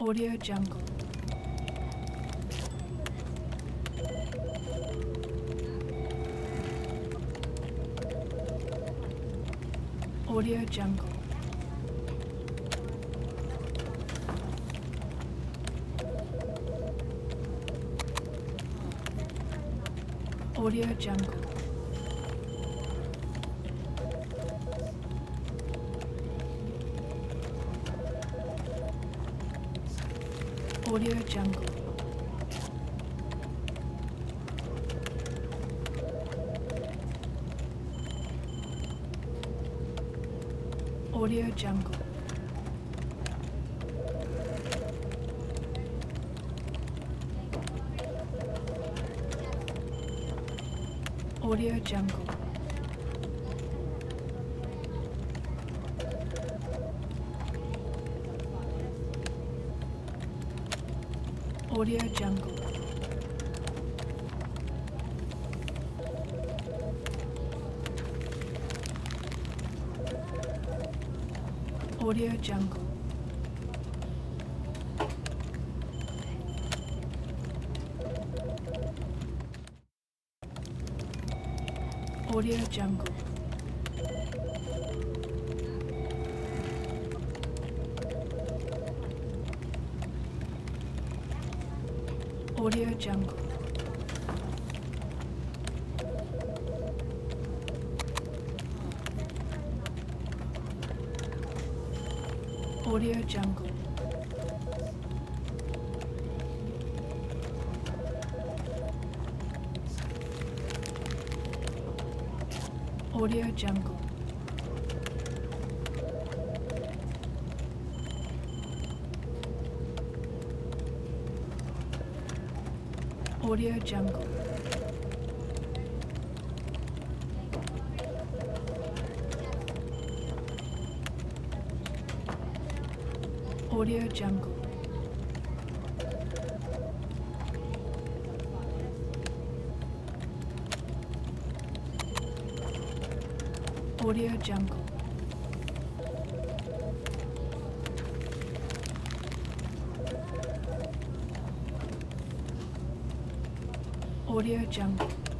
Audio Jungle. Audio Jungle. Audio Jungle. Audio Jungle. Audio Jungle. Audio Jungle. Audio Jungle. Audio Jungle. Audio Jungle. Audio Jungle. Audio Jungle. Audio Jungle. Audio Jungle. Audio Jungle. Audio Jungle. Audio Jungle.